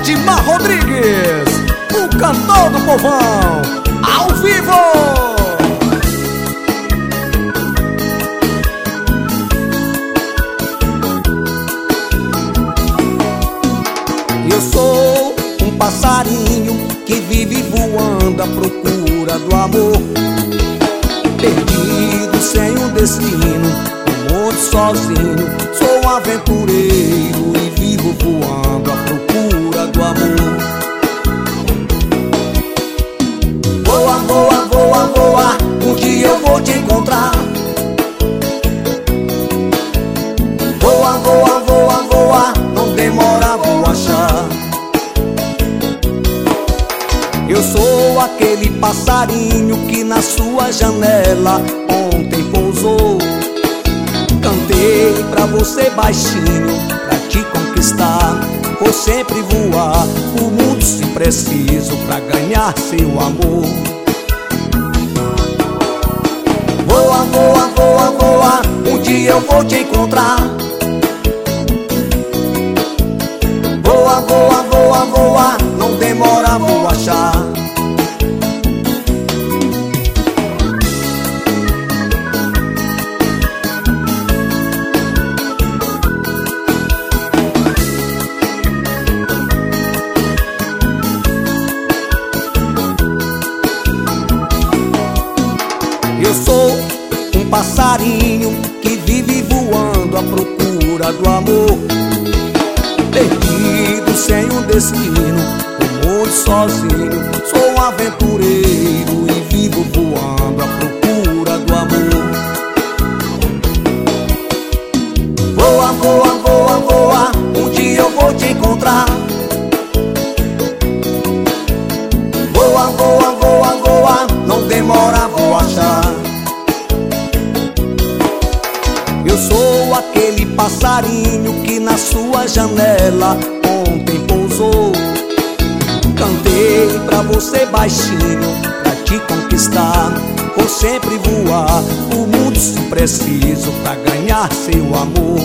Edmar Rodrigues, o cantor do povão, ao vivo. Eu sou um passarinho que vive voando à procura do amor, perdido sem um destino, no mundo sozinho. Sou um aventureiro e vivo voando à procura do amor. Voa, voa, voa, voa, um dia eu vou te encontrar. Voa, voa, voa, voa, não demora, vou achar. Eu sou aquele passarinho que na sua janela ontem pousou. Cantei pra você baixinho, pra te conquistar. Vou sempre voar o mundo se preciso pra ganhar seu amor. Voa, voa, voa, voa, um dia eu vou te encontrar. Voa, voa, voa, voa, não demora, vou achar. Eu sou um passarinho que vive voando à procura do amor, perdido sem um destino, no mundo sozinho. Sou um aventureiro e vivo voando à procura do amor. Voa, voa, voa, voa, um dia eu vou te encontrar. Voa, voa, voa, voa, não demora, vou achar. Eu sou aquele passarinho que na sua janela ontem pousou. Cantei pra você baixinho, pra te conquistar. Vou sempre voar o mundo se preciso pra ganhar seu amor.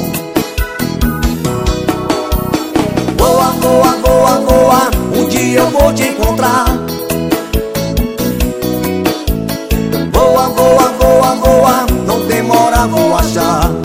Voa, voa, voa, voa, um dia eu vou te encontrar. Voa, voa, voa, voa, não demora, vou achar.